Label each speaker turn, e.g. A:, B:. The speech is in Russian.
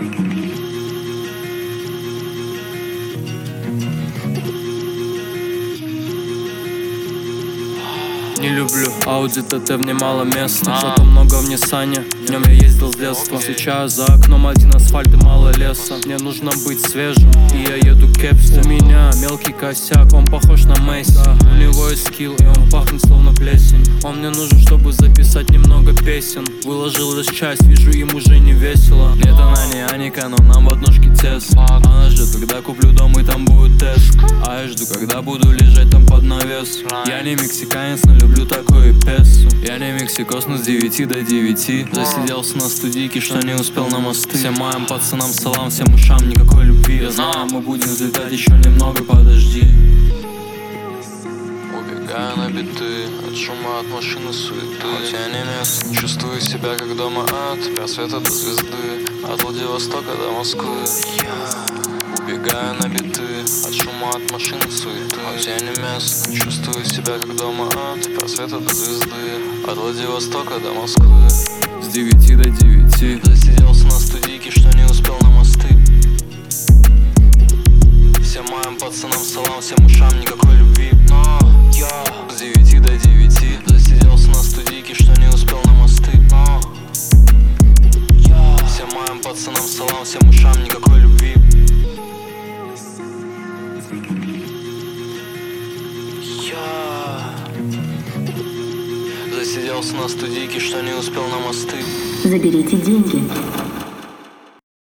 A: Не люблю Audi TT, в ней мало места. Зато много в Ниссане, в нем я ездил с детства. Встречаю за окном один асфальт и мало леса. Мне нужно быть свежим, и я еду кепс. У меня мелкий косяк, он похож на Месси. У него есть скилл, и он пахнет словно плесень. Он мне нужен, чтобы записать немного песен. Выложил лишь часть, вижу, им уже не весело. Нет, она не Аника, но нам в однушке тесно. Она ждет, когда куплю дом и там будет тест. А я жду, когда буду лежать там под навес. Я не мексиканец, но люблю такое песо. Я не мексикос, но с 9 до 9. Засиделся на студийке, что не успел на мосты. Всем моим пацанам салам, всем ушам никакой любви. Я знаю, мы будем взлетать еще немного, подожди. Убегаю на биты, от шума, от машины, суеты. Хоть я не мест, чувствую себя как дома. От просвета до звезды, от Владивостока до Москвы. Убегаю на биты, от шума, от машины, суеты. Хоть я не мест, чувствую себя как дома. От просвета до звезды, от Владивостока до Москвы. С 9 до 9 засиделся на студийке, что не успел на мосты. Всем моим пацанам салам, всем ушам никакой любви. Но я с 9 до 9 засиделся на студийке, что не успел на мосты. Но я всем моим пацанам салам, всем ушам никакой любви. Я засиделся на студийке, что не успел на мосты.
B: Заберите деньги.